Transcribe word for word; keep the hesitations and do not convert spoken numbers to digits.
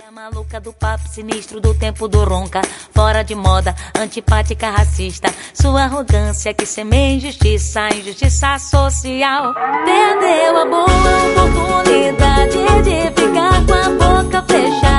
Maluca do papo sinistro do tempo do ronca, fora de moda, antipática, racista. Sua arrogância que semeia injustiça, injustiça social. Perdeu a boa oportunidade de ficar com a boca fechada.